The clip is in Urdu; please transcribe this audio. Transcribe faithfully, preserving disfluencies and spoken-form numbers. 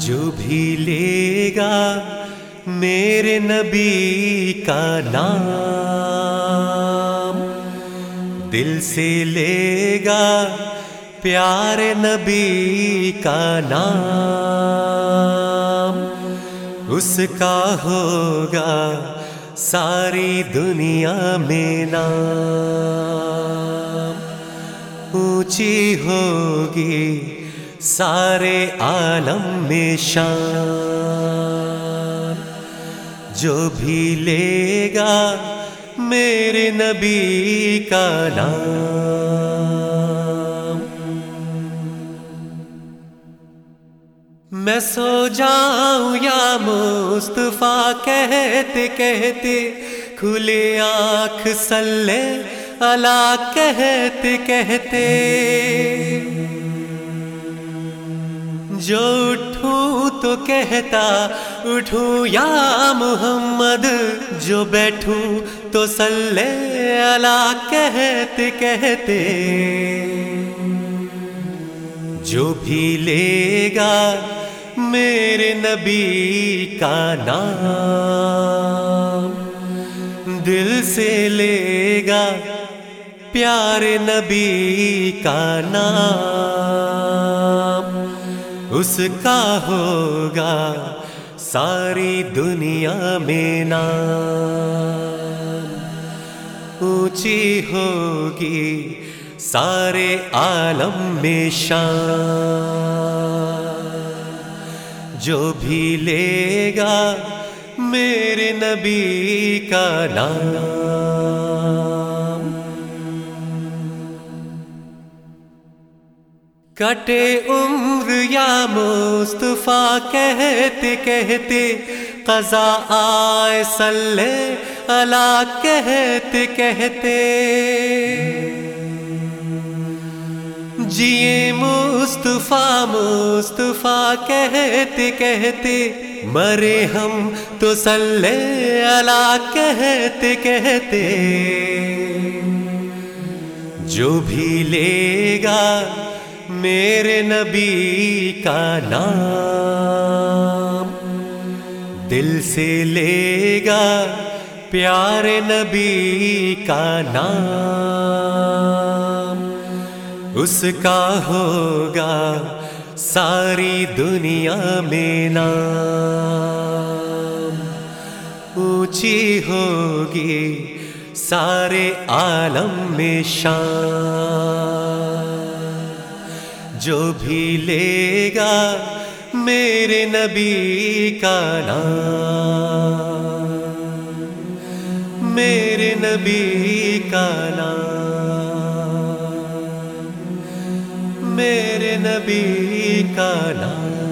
جو بھی لے گا میرے نبی کا نام، دل سے لے گا پیارے نبی کا نام، اس کا ہوگا ساری دنیا میں نام، اونچی ہوگی سارے عالم میں شان، جو بھی لے گا میرے نبی کا نام۔ میں سو جاؤں یا مصطفیٰ کہتے کہتے، کھلے آنکھ صلی اللہ کہتے کہتے، جو اٹھوں تو کہتا اٹھوں یا محمد، جو بیٹھوں تو صلی اللہ کہتے کہتے، جو بھی لے گا میرے نبی کا نام، دل سے لے گا پیارے نبی کا نام، اس کا ہوگا ساری دنیا میں نام، اونچی ہوگی سارے عالم میں شان، جو بھی لے گا میرے نبی کا نام۔ کٹے عمر یا مصطفیٰ کہتے کہتے، قضا آئے صلی اللہ کہتے کہتے، جیے مصطفیٰ مصطفیٰ کہتے کہتے، مرے ہم تو صلی اللہ کہتے کہتے، جو بھی لے گا میرے نبی کا نام، دل سے لے گا پیارے نبی کا نام، اس کا ہوگا ساری دنیا میں نام، اونچی ہوگی سارے عالم میں شان، جو بھی لے گا میرے نبی کا نام، میرے نبی کا نام، میرے نبی کا نام۔